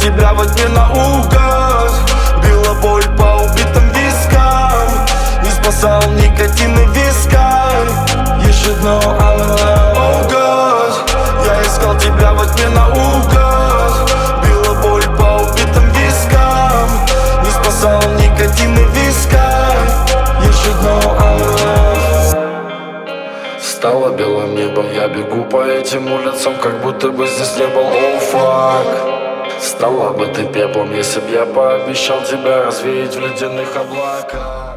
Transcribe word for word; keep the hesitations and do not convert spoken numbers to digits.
тебя во тьме наугад. Била боль по убитым вискам, не спасал никотин и вискарь. Еще дно, oh God. Я искал тебя во тьме наугад. Била боль по убитым вискам, не спасал никотин и вискарь. Еще дно, стало белым небом, я бегу по этим улицам, как будто бы здесь не был, oh fuck. Стала бы ты пеплом, если б я пообещал тебя развеять в ледяных облаках.